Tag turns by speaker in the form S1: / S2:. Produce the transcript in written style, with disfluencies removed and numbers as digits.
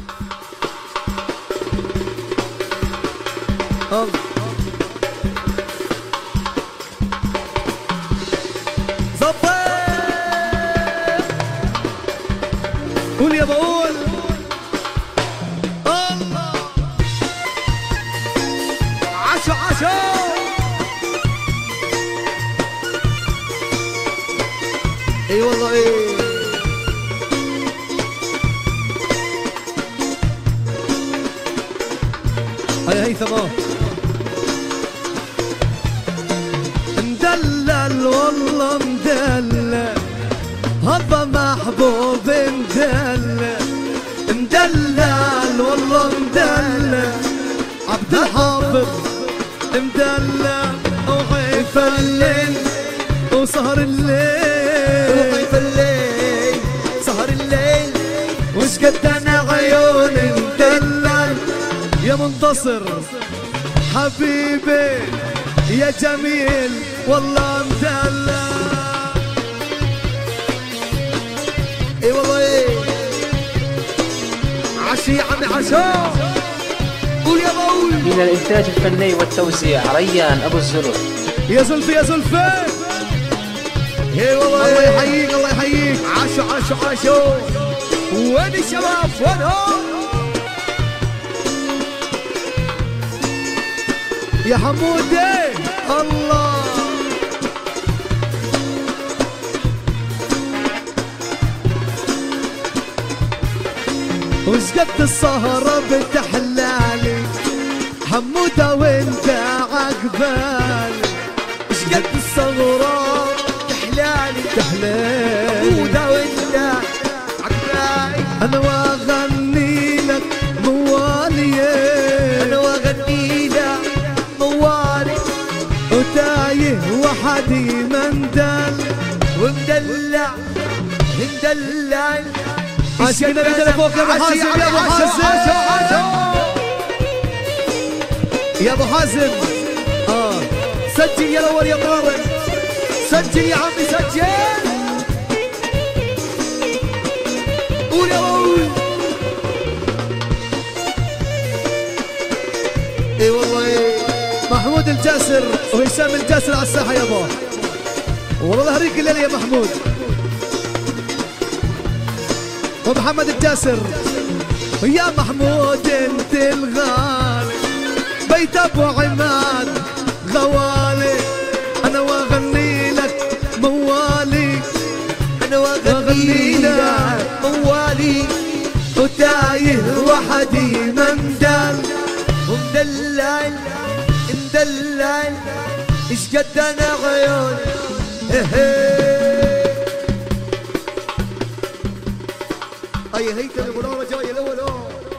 S1: صفي قول يا بقول الله عشا عشا اي والله ايه هيا هيثم مدلل والله مدلل هذا محبوب مدلل مدلل والله مدلل عبد الحافظ مدلل وغيف الليل وسهر الليل وغيف الليل سهر الليل وش قد انا عيوني مدلل يا منتصر حبيبي يا جميل والله مدلل اي والله ايه عشي عمي عشا قول يا بقول
S2: من الإنتاج الفني والتوزيع ريان أبو الزلف.
S1: يا زلفي يا زلفي اي والله الله يحييك الله يحييك عشا عشا عشا وين الشباب وينهم يا حمودي الله وش قد السهرة بتحلالي حمودة وانت عقبالي وش قد السهرة تحلالي حمودة وانت عقبالي انا واغني لك موالي انا واغني لك موالي وتايه وحدي مندل ومدلع مدلع عاشقنا بدل فوق يا ابو حازم يا ابو حازم يا ابو حازم سجل يا الاول يا طارق سجل يا عمي سجل قول يا ابوي اي والله ايه محمود الجاسر وهشام الجاسر على الساحه يابا والله ظهريك الليل يا محمود ومحمد الجاسر يا محمود انت الغالي بيت ابو عماد غوالي انا واغني لك موالي انا واغني لك موالي وتايه وحدي مندل ومدلل مدلل ايش قد انا عيوني اي هيثم ابو نوره جاي الاول